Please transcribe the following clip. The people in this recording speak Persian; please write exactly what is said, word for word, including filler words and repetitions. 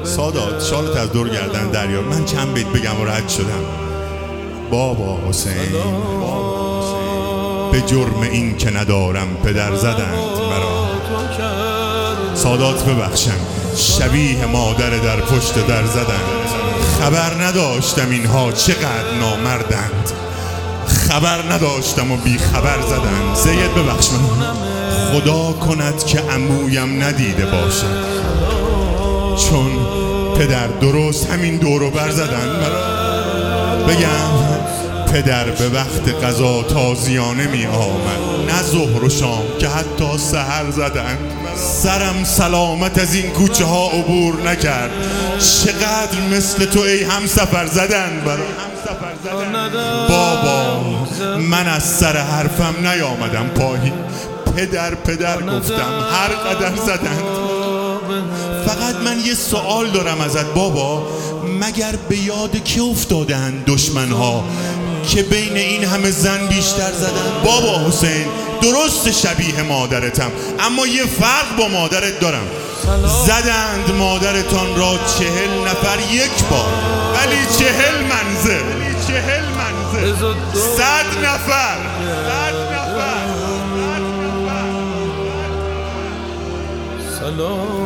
سادات شالت از دور گردن دریا. من چند بیت بگم و رد شدم. بابا حسین به جرم این که ندارم پدر زدند مرا. سادات ببخشم شبیه مادر در پشت در زدند. خبر نداشتم اینها چقدر نامردند. خبر نداشتم و بی خبر زدند. سید ببخش من، خدا کند که عمویم ندیده باشد، چون پدر درست همین دورو بر زدند مرا. بگم پدر به وقت غذا تازیانه می آمد، نه ظهر و شام که حتی سحر زدند. سرم سلامت از این کوچه ها عبور نکرد، چقدر مثل تو ای همسفر زدند برا. بابا من از سر حرفم نیامدم پایین، پدر پدر گفتم هر قدر زدند. فقط من یه سوال دارم ازت بابا، مگر به یاد کی افتادند دشمنها که بین این همه زن بیشتر زدن؟ بابا حسین درست شبیه مادرتم، اما یه فرق با مادرت دارم. زدند مادرتان را چهل نفر یک بار، ولی چهل منزل چهل منزل صد نفر صد نفر. سلام